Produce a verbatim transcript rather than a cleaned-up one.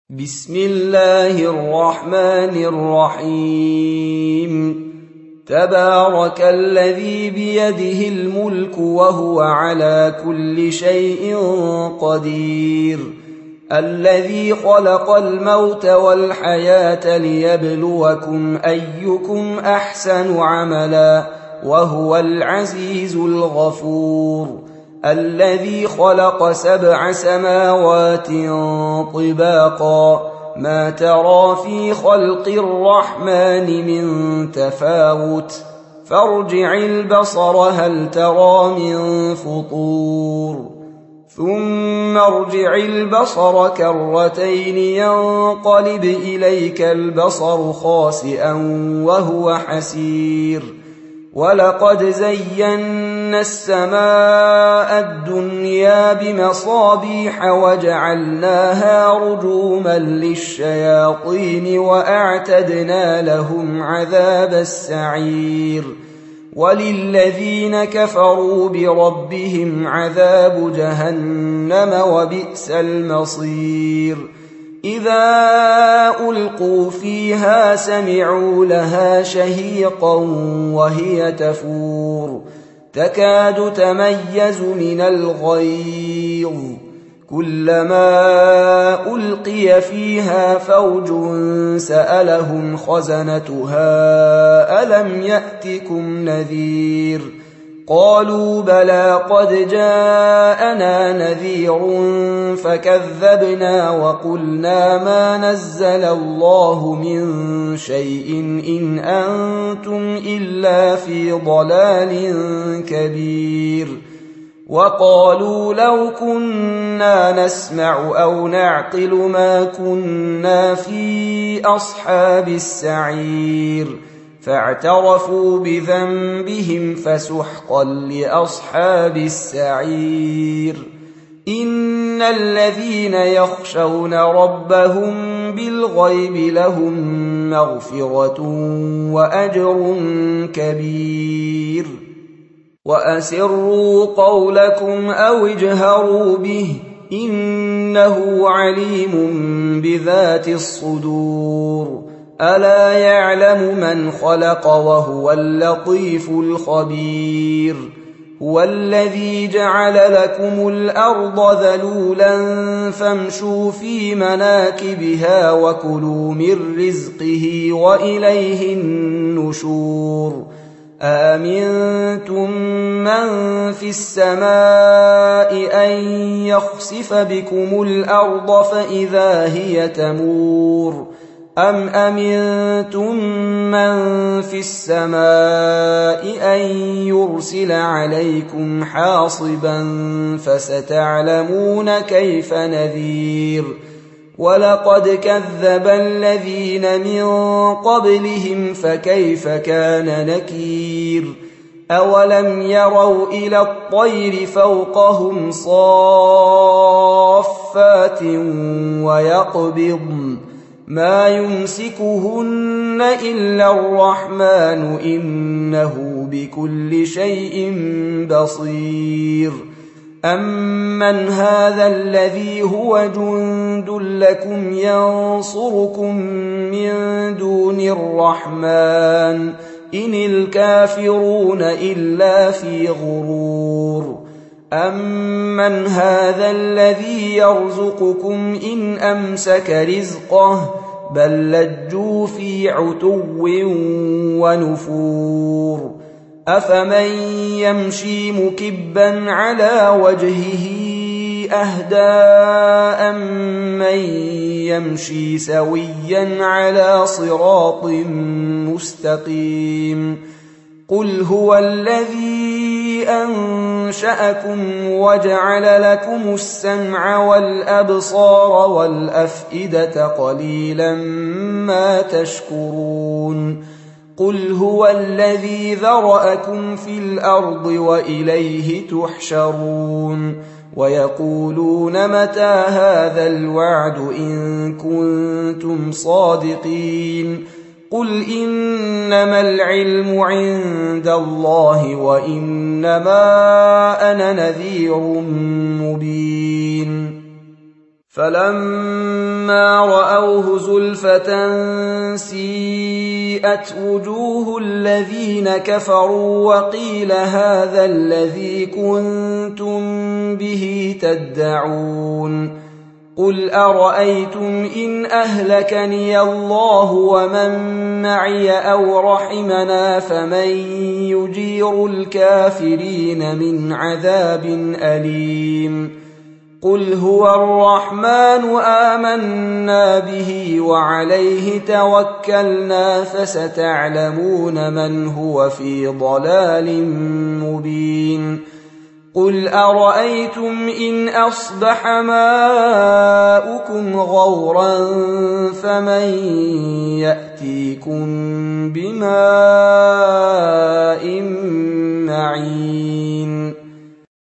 بسم الله الرحمن الرحيم تبارك الذي بيده الملك وهو على كل شيء قدير الذي خلق الموت والحياة ليبلوكم أيكم أحسن عملا وهو العزيز الغفور الذي خلق سبع سماوات طباقا ما ترى في خلق الرحمن من تفاوت فارجع البصر هل ترى من فطور ثم ارجع البصر كرتين ينقلب إليك البصر خاسئا وهو حسير ولقد زينا السماء الدنيا بمصابيح وجعلناها رجوما للشياطين وأعتدنا لهم عذاب السعير وللذين كفروا بربهم عذاب جهنم وبئس المصير إذا ألقوا فيها سمعوا لها شهيقا وهي تفور تكاد تميز من الغيظ كلما ألقي فيها فوج سألهم خزنتها ألم يأتكم نذير قالوا بلى قد جاءنا نذير فكذبنا وقلنا ما نزل الله من شيء إن أنتم إلا في ضلال كبير وقالوا لو كنا نسمع أو نعقل ما كنا في أصحاب السعير فاعترفوا بذنبهم فسحقا لأصحاب السعير إن الذين يخشون ربهم بالغيب لهم مغفرة وأجر كبير وأسروا قولكم أو اجهروا به إنه عليم بذات الصدور ألا يعلم من خلق وهو اللطيف الخبير هو الذي جعل لكم الأرض ذلولا فامشوا في مناكبها وكلوا من رزقه وإليه النشور آمنتم من في السماء أن يخسف بكم الأرض فإذا هي تمور أم أمنتم من في السماء أن يرسل عليكم حاصبا فستعلمون كيف نذير ولقد كذب الذين من قبلهم فكيف كان نكير أولم يروا إلى الطير فوقهم صافات ويقبضن ما يمسكهن إلا الرحمن إنه بكل شيء بصير أمن هذا الذي هو جند لكم ينصركم من دون الرحمن إن الكافرون إلا في غرور أمن هذا الذي يرزقكم إن أمسك رزقه بل لجوا في عتو ونفور أفمن يمشي مكبا على وجهه أهدى أمن يمشي سويا على صراط مستقيم قل هو الذي أنشأكم وجعل لكم السمع والأبصار والأفئدة قليلا ما تشكرون قل هو الذي ذرأكم في الأرض وإليه تحشرون ويقولون متى هذا الوعد إن كنتم صادقين قل إنما العلم عند الله وإنما أنا نذير مبين فلما رأوه زلفة سيئت وجوه الذين كفروا وقيل هذا الذي كنتم به تدعون قل أرأيتم إن أهلكني الله ومن معي أو رحمنا فمن يجير الكافرين من عذاب أليم قل هو الرحمن آمنا به وعليه توكلنا فستعلمون من هو في ضلال مبين قل أرأيتم إن أصبح ماؤكم غورا فمن يأتيكم بماء معين